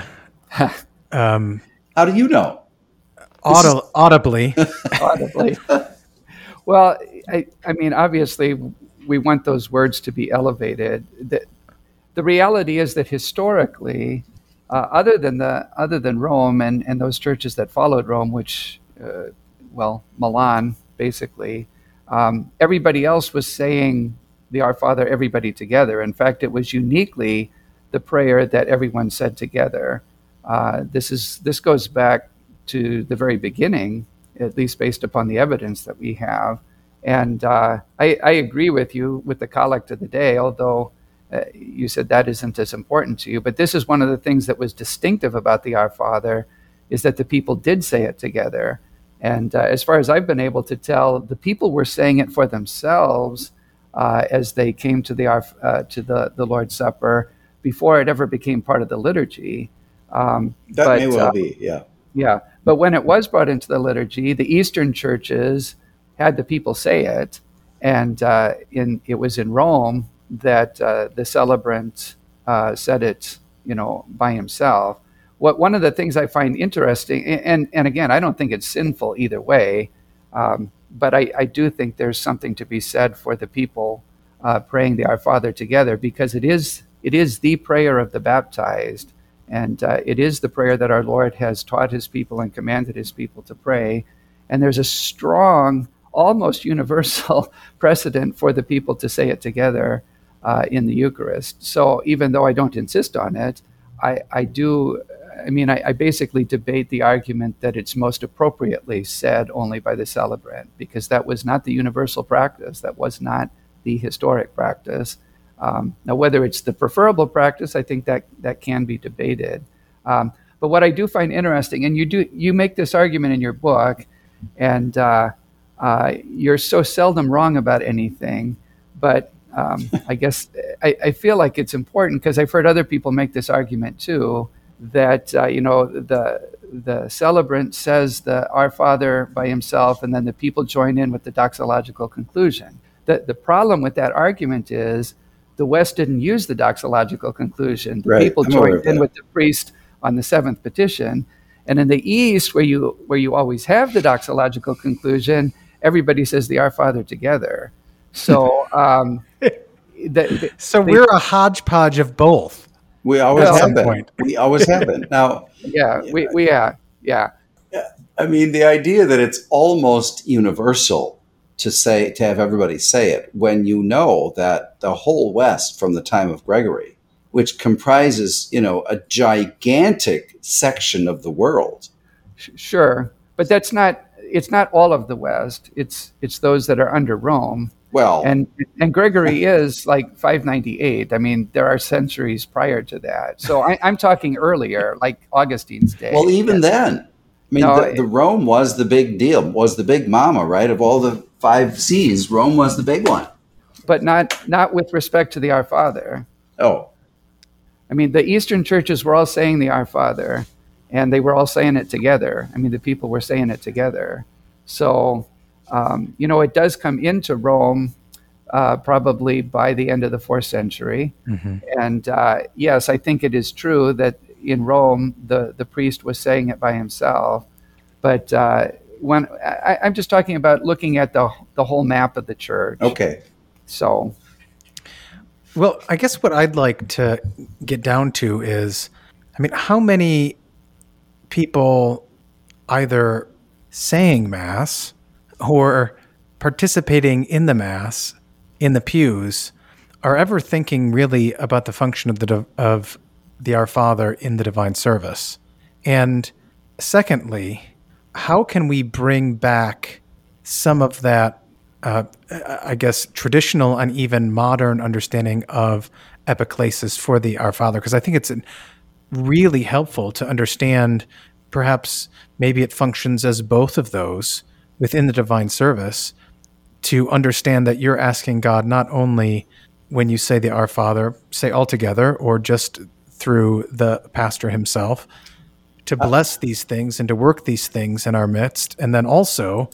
um, How do you know? aud- audibly. audibly. Well, I, I mean, obviously, we want those words to be elevated. The, the reality is that historically, uh, other than the other than Rome and, and those churches that followed Rome, which, uh, well, Milan, basically, um, everybody else was saying the Our Father, everybody together. In fact, it was uniquely the prayer that everyone said together. Uh, this is this goes back to the very beginning, at least based upon the evidence that we have. And uh, I, I agree with you with the Collect of the Day, although uh, you said that isn't as important to you. But this is one of the things that was distinctive about the Our Father, is that the people did say it together. And uh, as far as I've been able to tell, the people were saying it for themselves uh, as they came to the uh, to the, the Lord's Supper before it ever became part of the liturgy. Um, That but, may well uh, be, yeah. Yeah, but when it was brought into the liturgy, the Eastern churches had the people say it, and uh, in it was in Rome that uh, the celebrant uh, said it, you know, by himself. What one of the things I find interesting, and and again, I don't think it's sinful either way, um, but I, I do think there's something to be said for the people uh, praying the Our Father together, because it is it is the prayer of the baptized. And uh, it is the prayer that our Lord has taught his people and commanded his people to pray. And there's a strong, almost universal precedent for the people to say it together uh, in the Eucharist. So even though I don't insist on it, I, I do, I mean, I, I basically debate the argument that it's most appropriately said only by the celebrant, because that was not the universal practice. That was not the historic practice. Um, now, whether it's the preferable practice, I think that that can be debated. Um, but what I do find interesting, and you do you make this argument in your book, and uh, uh, you're so seldom wrong about anything. But um, I guess I, I feel like it's important, because I've heard other people make this argument too, that uh, you know the the celebrant says the Our Father by himself, and then the people join in with the doxological conclusion. The the problem with that argument is, the West didn't use the doxological conclusion. The Right. people I'm aware joined of in that. with the priest on the seventh petition. And in the East, where you where you always have the doxological conclusion, everybody says the Our Father together. So, um, the, the, So they- we're a hodgepodge of both. We always Well, have been. point. We always have been. Now, Yeah, we, we yeah, yeah. I mean, the idea that it's almost universal to say, to have everybody say it, when you know that the whole West from the time of Gregory, which comprises, you know, a gigantic section of the world. Sh- Sure, but that's not. It's not all of the West. It's it's those that are under Rome. Well, And and Gregory is like five ninety-eight. I mean, there are centuries prior to that. So I, I'm talking earlier, like Augustine's day. well, even Yes. then, I mean, No, the, the Rome was the big deal, was the big mama, right? Of all the five C's, Rome was the big one. but not not with respect to the Our Father. Oh, I mean, the Eastern churches were all saying the Our Father, and they were all saying it together. I mean, the people were saying it together. So, um, you know, it does come into Rome uh, probably by the end of the fourth century. Mm-hmm. And uh, yes, I think it is true that in Rome, the, the priest was saying it by himself. But uh, when I, I'm just talking about looking at the the whole map of the church. okay. So, Well, I guess what I'd like to get down to is, I mean, how many people either saying Mass or participating in the Mass in the pews are ever thinking really about the function of the of the Our Father in the divine service? And secondly, how can we bring back some of that, uh, I guess, traditional and even modern understanding of epiclesis for the Our Father? Because I think it's really helpful to understand, perhaps maybe it functions as both of those within the divine service, to understand that you're asking God not only when you say the Our Father, say all together or just through the pastor himself, to bless these things and to work these things in our midst, and then also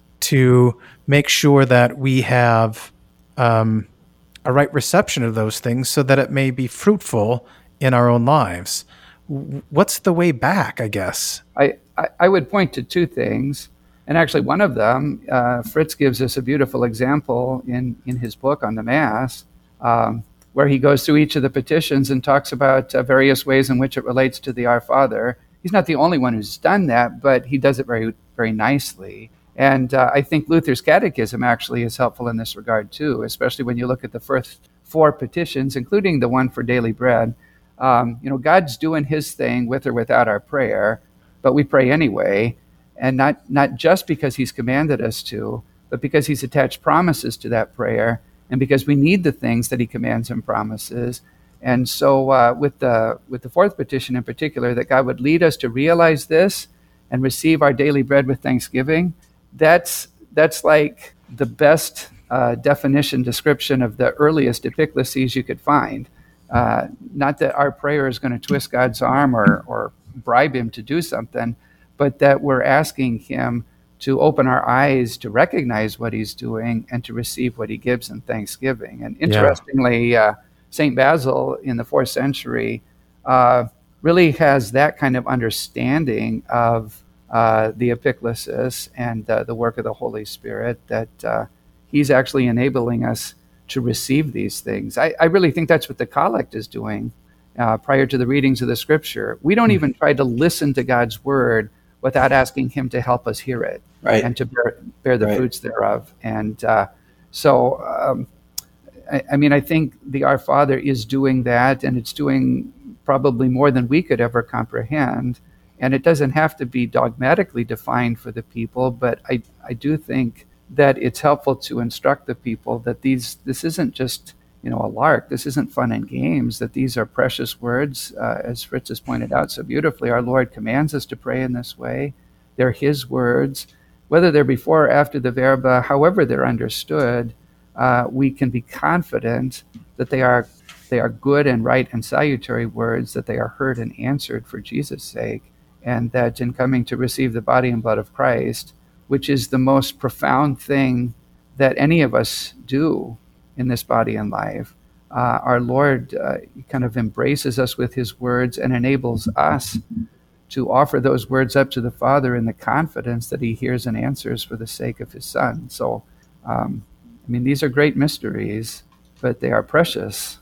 to make sure that we have um, a right reception of those things so that it may be fruitful in our own lives. What's the way back, I guess? I, I, I would point to two things. And actually, one of them, uh, Fritz gives us a beautiful example in, in his book on the Mass, um, where he goes through each of the petitions and talks about uh, various ways in which it relates to the Our Father. He's not the only one who's done that, but he does it very, very nicely. And uh, I think Luther's Catechism actually is helpful in this regard too, especially when you look at the first four petitions, including the one for daily bread. Um, you know, God's doing his thing with or without our prayer, but we pray anyway. And not, not just because he's commanded us to, but because he's attached promises to that prayer, and because we need the things that he commands and promises. And so uh, with the with the fourth petition in particular, that God would lead us to realize this and receive our daily bread with thanksgiving, that's that's like the best uh, definition, description of the earliest epicleses you could find. Uh, not that our prayer is going to twist God's arm or, or bribe him to do something, but that we're asking him to open our eyes to recognize what he's doing and to receive what he gives in thanksgiving. And interestingly, yeah. uh, Saint Basil in the fourth century uh, really has that kind of understanding of uh, the epiclesis and uh, the work of the Holy Spirit, that uh, he's actually enabling us to receive these things. I, I really think that's what the collect is doing uh, prior to the readings of the scripture. We don't mm. even try to listen to God's word without asking him to help us hear it, right, and to bear, bear the right. fruits thereof. And uh, so, um, I, I mean, I think the Our Father is doing that, and it's doing probably more than we could ever comprehend. And it doesn't have to be dogmatically defined for the people, but I, I do think that it's helpful to instruct the people that these this isn't just, you know, a lark. This isn't fun and games, that these are precious words. Uh, as Fritz has pointed out so beautifully, our Lord commands us to pray in this way. They're his words. Whether they're before or after the verba, however they're understood, uh, we can be confident that they are they are good and right and salutary words, that they are heard and answered for Jesus' sake, and that in coming to receive the body and blood of Christ, which is the most profound thing that any of us do in this body and life, uh, our Lord uh, kind of embraces us with his words and enables us to offer those words up to the Father in the confidence that he hears and answers for the sake of his Son. So, um, I mean, these are great mysteries, but they are precious.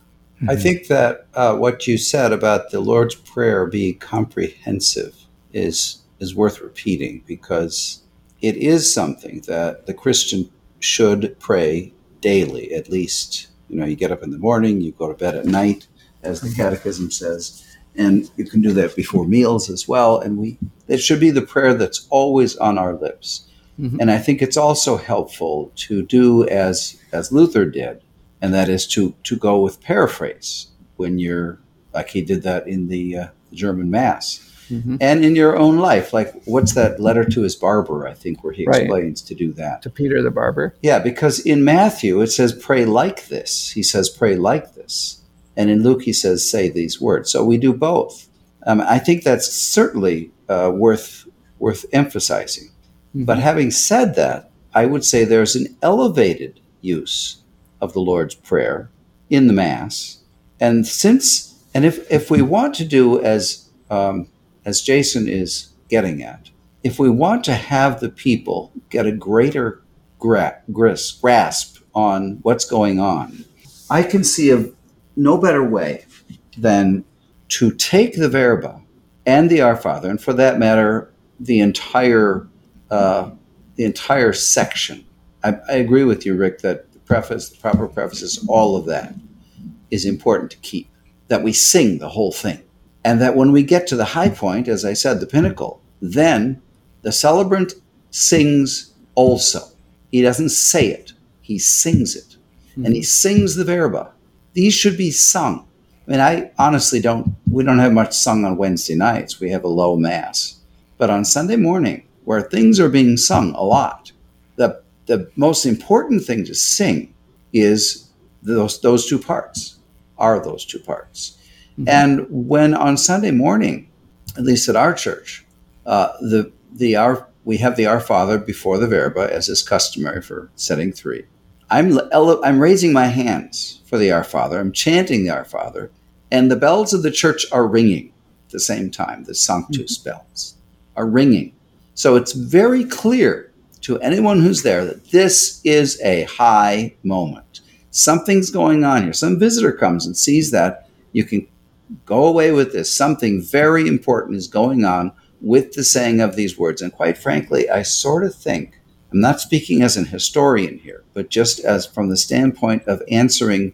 I think that uh, what you said about the Lord's Prayer being comprehensive is is worth repeating, because it is something that the Christian should pray daily, at least. You know, you get up in the morning, you go to bed at night, as the Catechism says, and you can do that before meals as well. And we it should be the prayer that's always on our lips. Mm-hmm. And I think it's also helpful to do as as Luther did, and that is to to go with paraphrase when you're, like he did that in the uh, German Mass. Mm-hmm. And in your own life, like what's that letter to his barber, I think, where he right. explains to do that. To Peter the barber. Yeah, because in Matthew it says pray like this. He says pray like this. And in Luke he says say these words. So we do both. Um, I think that's certainly uh, worth worth emphasizing. Mm-hmm. But having said that, I would say there's an elevated use of the Lord's Prayer in the Mass. And since, and if, if we want to do as, um, as Jason is getting at, if we want to have the people get a greater gra- gris- grasp on what's going on, I can see a no better way than to take the Verba and the Our Father, and for that matter, the entire uh, the entire section. I, I agree with you, Rick, that the preface, the proper prefaces, all of that is important to keep, that we sing the whole thing. And that when we get to the high point, as I said, the pinnacle, then the celebrant sings also. He doesn't say it, he sings it. Mm-hmm. And he sings the Verba. These should be sung. I mean, I honestly don't, we don't have much sung on Wednesday nights. We have a low Mass. But on Sunday morning, where things are being sung a lot, the the most important thing to sing is those those two parts, are those two parts. Mm-hmm. And when on Sunday morning, at least at our church, uh, the the our we have the Our Father before the Verba, as is customary for setting three. I'm I'm raising my hands for the Our Father. I'm chanting the Our Father, and the bells of the church are ringing at the same time. The Sanctus mm-hmm. bells are ringing. So it's very clear to anyone who's there that this is a high moment. Something's going on here. Some visitor comes and sees that. You can go away with this. Something very important is going on with the saying of these words. And quite frankly, I sort of think, I'm not speaking as an historian here, but just as from the standpoint of answering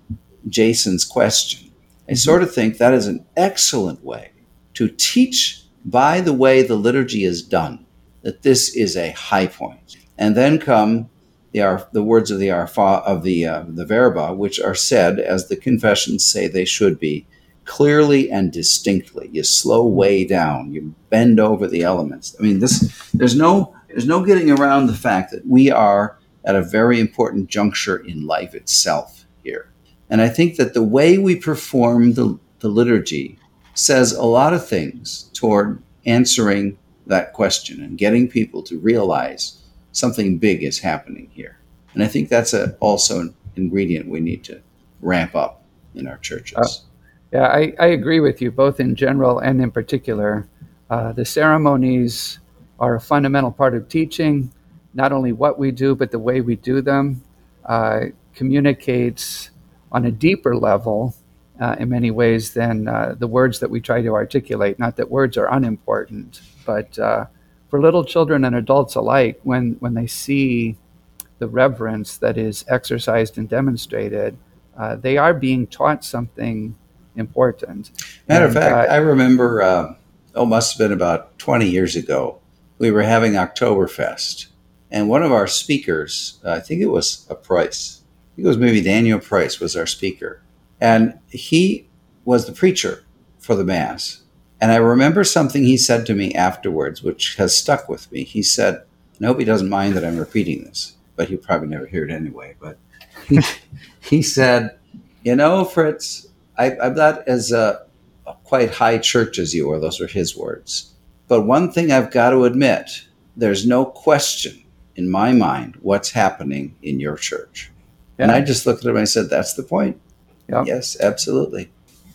Jason's question, I sort of think that is an excellent way to teach by the way the liturgy is done, that this is a high point. And then come the our, the words of the our fa, of the uh, the Verba, which are said, as the confessions say they should be, clearly and distinctly. You slow way down. You bend over the elements. I mean, this there's no there's no getting around the fact that we are at a very important juncture in life itself here. And I think that the way we perform the, the liturgy says a lot of things toward answering that question and getting people to realize something big is happening here. And I think that's a, also an ingredient we need to ramp up in our churches. Uh, yeah, I, I agree with you, both in general and in particular. Uh, the ceremonies are a fundamental part of teaching. Not only what we do, but the way we do them uh, communicates on a deeper level uh, in many ways than uh, the words that we try to articulate. Not that words are unimportant, but uh, for little children and adults alike, when, when they see the reverence that is exercised and demonstrated, uh, they are being taught something important. Matter and, of fact, uh, I remember, uh, oh, must have been about twenty years ago, we were having Oktoberfest, and one of our speakers, uh, I think it was a Price, I think it was maybe Daniel Price was our speaker, and he was the preacher for the Mass. And I remember something he said to me afterwards, which has stuck with me. He said, I hope he doesn't mind that I'm repeating this, but he'll probably never hear it anyway. But he, he said, you know, Fritz, I, I'm not as uh, quite high church as you are. Those are his words. But one thing I've got to admit, there's no question in my mind what's happening in your church. Yeah. And I just looked at him and I said, that's the point. Yep. Yes, absolutely.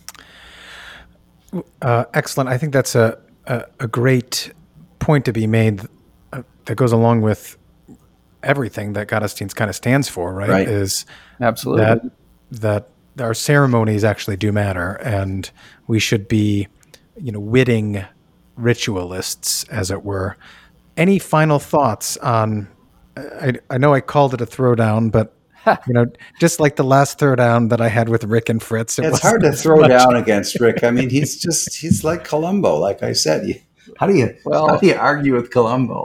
Uh, excellent. I think that's a, a, a great point to be made uh, that goes along with everything that Gottesdienst kind of stands for, right? Right. Is absolutely that that our ceremonies actually do matter, and we should be, you know, witting ritualists, as it were. Any final thoughts on? I, I know I called it a throwdown, but you know, just like the last throwdown that I had with Rick and Fritz, it it's hard to wasn't throw much. down against Rick. I mean, he's just he's like Columbo. Like I said, you, how do you Well- how do you argue with Columbo?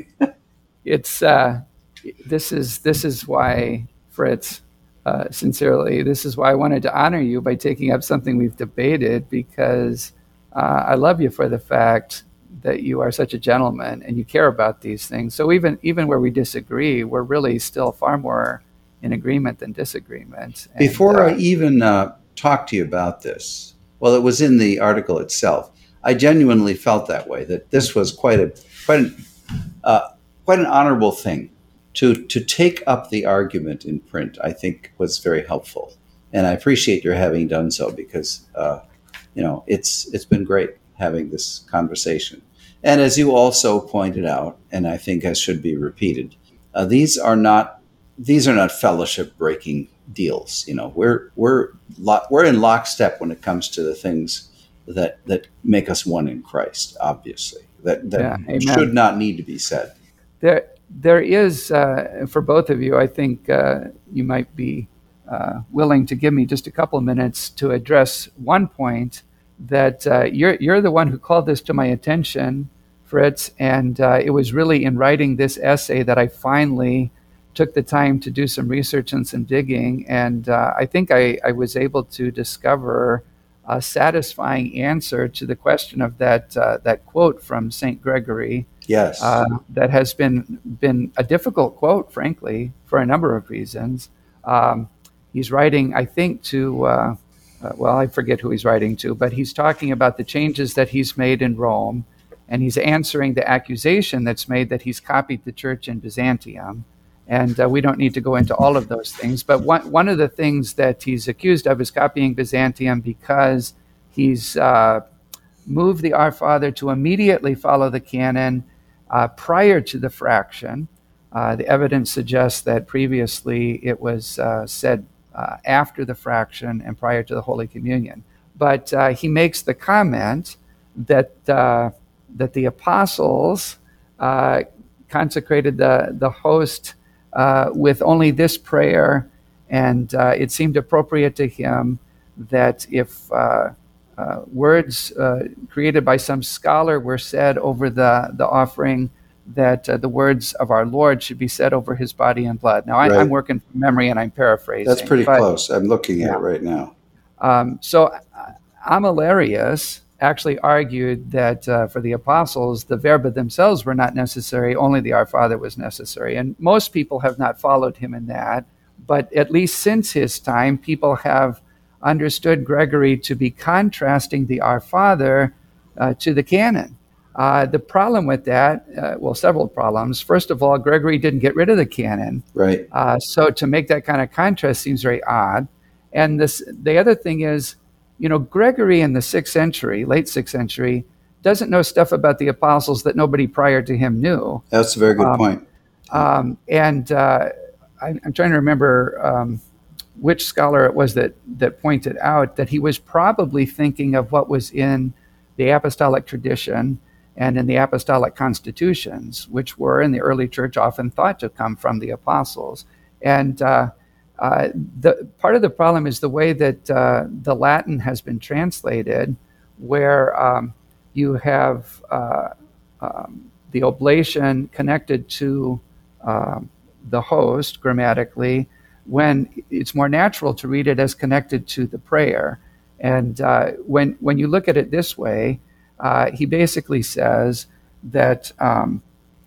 It's uh, this is this is why, Fritz, uh, sincerely, this is why I wanted to honor you by taking up something we've debated, because uh, I love you for the fact that you are such a gentleman and you care about these things. So even even where we disagree, we're really still far more in agreement than disagreement. And, Before uh, I even uh, talked to you about this, well, it was in the article itself. I genuinely felt that way. That this was quite a quite an, uh, quite an honorable thing to to take up the argument in print. I think was very helpful, and I appreciate your having done so, because uh, you know it's it's been great having this conversation. And as you also pointed out, and I think as should be repeated, uh, these are not these are not fellowship breaking deals. You know, we're we're lo- we're in lockstep when it comes to the things that that make us one in Christ. Obviously, that that Yeah, amen. should not need to be said. There, there is, uh, for both of you, I think uh, you might be uh, willing to give me just a couple of minutes to address one point that uh, you're, you're the one who called this to my attention, Fritz, and uh, it was really in writing this essay that I finally took the time to do some research and some digging, and uh, I think I, I was able to discover a satisfying answer to the question of that uh, that quote from Saint Gregory. Yes, Uh, that has been been a difficult quote, frankly, for a number of reasons. Um, he's writing, I think, to, uh, uh, well, I forget who he's writing to, but he's talking about the changes that he's made in Rome, and he's answering the accusation that's made that he's copied the church in Byzantium. And uh, we don't need to go into all of those things, but one, one of the things that he's accused of is copying Byzantium because he's uh, moved the Our Father to immediately follow the canon Uh, prior to the fraction. Uh, the evidence suggests that previously it was uh, said uh, after the fraction and prior to the Holy Communion. But uh, he makes the comment that uh, that the apostles uh, consecrated the, the host uh, with only this prayer, and uh, it seemed appropriate to him that if uh, Uh, words uh, created by some scholar were said over the, the offering, that uh, the words of our Lord should be said over his body and blood. Now, I, Right. I'm working from memory and I'm paraphrasing. that's pretty but, close. I'm looking at yeah. it right now. Um, so uh, Amalarius actually argued that uh, for the apostles, the verba themselves were not necessary, only the Our Father was necessary. And most people have not followed him in that, but at least since his time, people have understood Gregory to be contrasting the Our Father uh, to the canon. Uh, the problem with that, uh, well, several problems. First of all, Gregory didn't get rid of the canon. Right. Uh, so to make that kind of contrast seems very odd. And this, the other thing is, you know, Gregory in the sixth century, late sixth century, doesn't know stuff about the apostles that nobody prior to him knew. That's a very good Um, point. Um, and uh, I, I'm trying to remember um, which scholar it was that that pointed out that he was probably thinking of what was in the apostolic tradition and in the apostolic constitutions, which were in the early church often thought to come from the apostles. And uh, uh, the part of the problem is the way that uh, the Latin has been translated, where um, you have uh, um, the oblation connected to uh, the host grammatically, when it's more natural to read it as connected to the prayer. And uh, when when you look at it this way, uh, he basically says that um,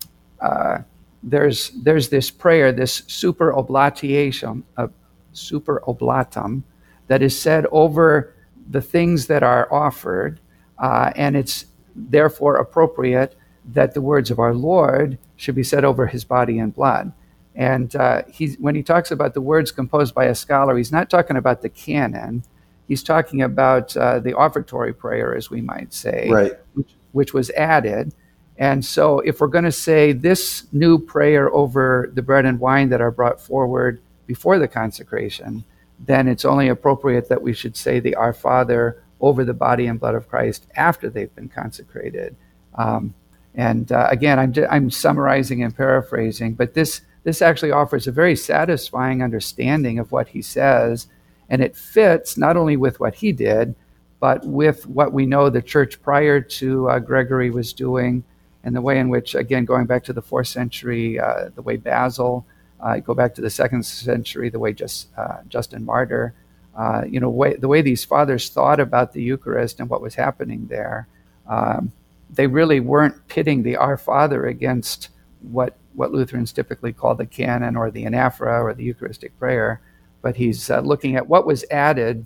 uh, there's there's this prayer, this super oblatiation, uh, super oblatum, that is said over the things that are offered, uh, and it's therefore appropriate that the words of our Lord should be said over his body and blood. And uh, he's, when he talks about the words composed by a scholar, he's not talking about the canon. He's talking about uh, the offertory prayer, as we might say, Right. which, which was added. And so if we're going to say this new prayer over the bread and wine that are brought forward before the consecration, then it's only appropriate that we should say the Our Father over the body and blood of Christ after they've been consecrated. Um, and uh, again, I'm, I'm summarizing and paraphrasing, but this this actually offers a very satisfying understanding of what he says, and it fits not only with what he did, but with what we know the church prior to uh, Gregory was doing, and the way in which, again, going back to the fourth century, uh, the way Basil, uh, go back to the second century, the way just uh, Justin Martyr, uh, you know, way, the way these fathers thought about the Eucharist and what was happening there. Um, they really weren't pitting the Our Father against what what Lutherans typically call the canon or the anaphora or the Eucharistic prayer, but he's uh, looking at what was added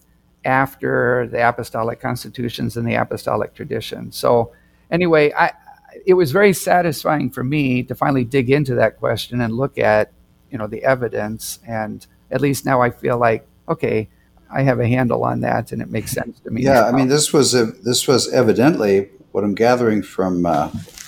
after the apostolic constitutions and the apostolic tradition. So anyway, I, it was very satisfying for me to finally dig into that question and look at, you know, the evidence. And at least now I feel like, okay, I have a handle on that and it makes sense to me. Yeah, I mean, this was a, this was evidently what I'm gathering from uh,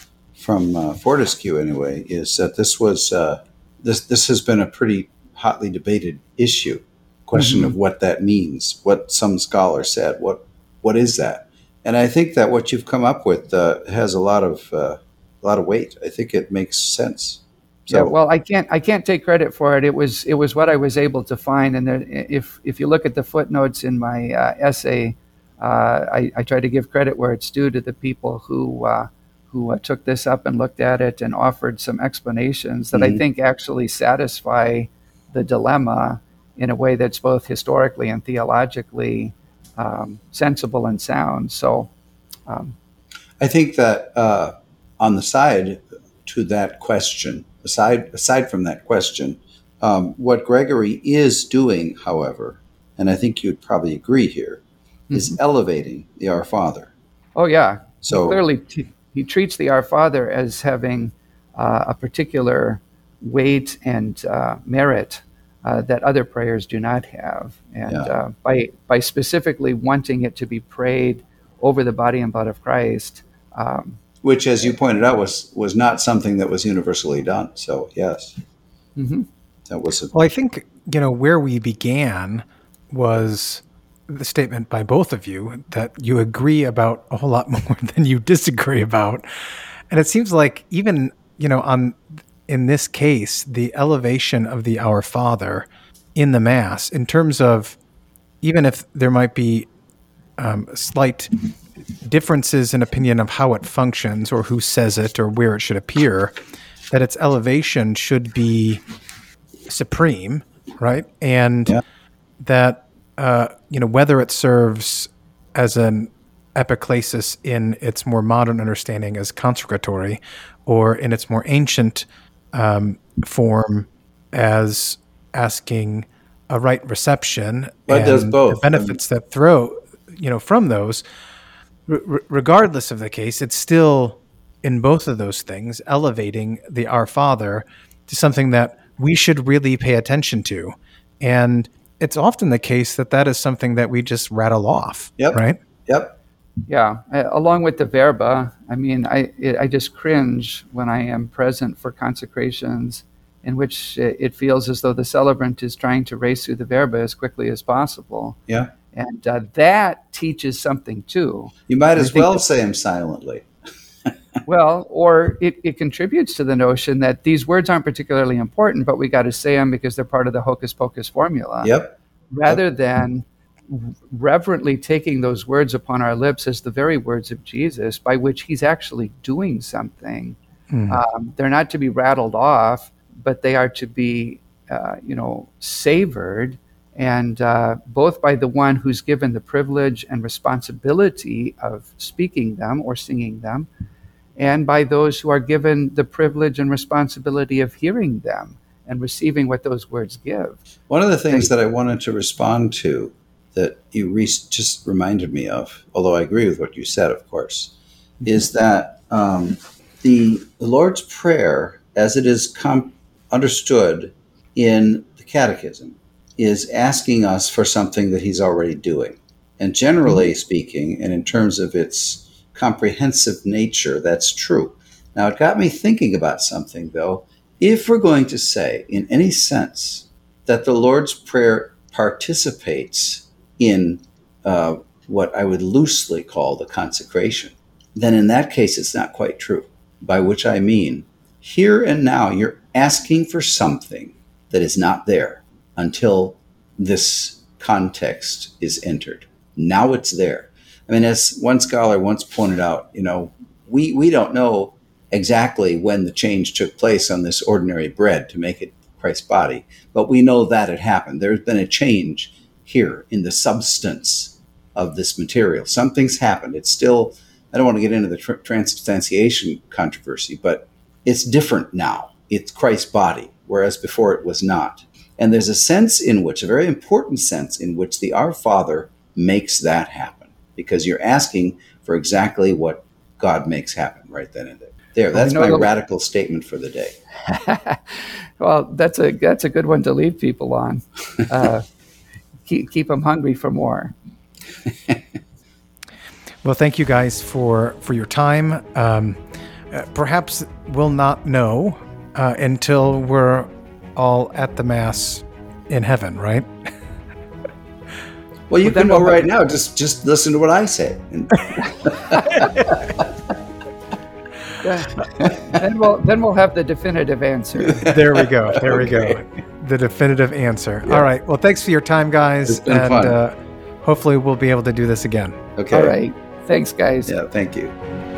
from uh, Fortescue anyway, is that this was uh, this this has been a pretty hotly debated issue. Question mm-hmm. of what that means, what some scholar said, what what is that? And I think that what you've come up with uh, has a lot of uh, a lot of weight. I think it makes sense. So, yeah, well, I can't I can't take credit for it. It was it was what I was able to find. And there, if if you look at the footnotes in my uh, essay, uh, I, I try to give credit where it's due to the people who uh, who uh, took this up and looked at it and offered some explanations that mm-hmm. I think actually satisfy the dilemma in a way that's both historically and theologically um, sensible and sound. So, um, I think that uh, on the side to that question, aside aside from that question, um, what Gregory is doing, however, and I think you'd probably agree here, mm-hmm. is elevating the Our Father. Oh yeah. So clearly, t- he treats the Our Father as having uh, a particular weight and uh, merit Uh, that other prayers do not have. And yeah. uh, by by specifically wanting it to be prayed over the body and blood of Christ. Um, Which, as you pointed out, was was not something that was universally done. So, yes. Mm-hmm. That was a- well, I think, you know, where we began was the statement by both of you that you agree about a whole lot more than you disagree about. And it seems like even, you know, on... in this case, the elevation of the Our Father in the Mass, in terms of, even if there might be um, slight differences in opinion of how it functions or who says it or where it should appear, that its elevation should be supreme, right? And yeah. that, uh, you know, whether it serves as an epiclesis in its more modern understanding as consecratory or in its more ancient Um, form as asking a right reception but and does both. the benefits that throw, you know, from those, r- regardless of the case, it's still in both of those things elevating the Our Father to something that we should really pay attention to. And it's often the case that that is something that we just rattle off, yep. right? Yep. Yeah, uh, along with the verba, I mean, I it, I just cringe when I am present for consecrations in which it, it feels as though the celebrant is trying to race through the verba as quickly as possible. Yeah. And uh, that teaches something too. You might and as well say them silently. Well, or it, it contributes to the notion that these words aren't particularly important, but we got to say them because they're part of the hocus pocus formula. Yep. Rather yep. than reverently taking those words upon our lips as the very words of Jesus, by which he's actually doing something. Mm. Um, they're not to be rattled off, but they are to be, uh, you know, savored, and uh, both by the one who's given the privilege and responsibility of speaking them or singing them, and by those who are given the privilege and responsibility of hearing them and receiving what those words give. One of the things they, that I wanted to respond to that you re- just reminded me of, although I agree with what you said, of course, is that um, the, the Lord's Prayer, as it is com- understood in the Catechism, is asking us for something that he's already doing. And generally mm-hmm. speaking, and in terms of its comprehensive nature, that's true. Now, it got me thinking about something, though. If we're going to say, in any sense, that the Lord's Prayer participates in uh, what I would loosely call the consecration, then in that case, it's not quite true. By which I mean, here and now, you're asking for something that is not there until this context is entered. Now it's there. I mean, as one scholar once pointed out, you know, we, we don't know exactly when the change took place on this ordinary bread to make it Christ's body, but we know that it happened. There's been a change here in the substance of this material. Something's happened. It's still, I don't want to get into the tr- transubstantiation controversy, but it's different now. It's Christ's body, whereas before it was not. And there's a sense in which, a very important sense in which the Our Father makes that happen, because you're asking for exactly what God makes happen right then and there. There, that's my radical statement for the day. Well, that's a that's a good one to leave people on. Uh, keep keep them hungry for more. Well, thank you guys for for your time. Um, uh, perhaps we'll not know uh, until we're all at the Mass in heaven, right? Well, you well, can know we'll right now. Just just listen to what I say. then we'll then we'll have the definitive answer. There we go. There we Okay. go. The definitive answer. Yeah. All right. Well, thanks for your time, guys, It's been and fun. Uh, hopefully we'll be able to do this again. Okay. All right. Thanks, guys. Yeah, thank you.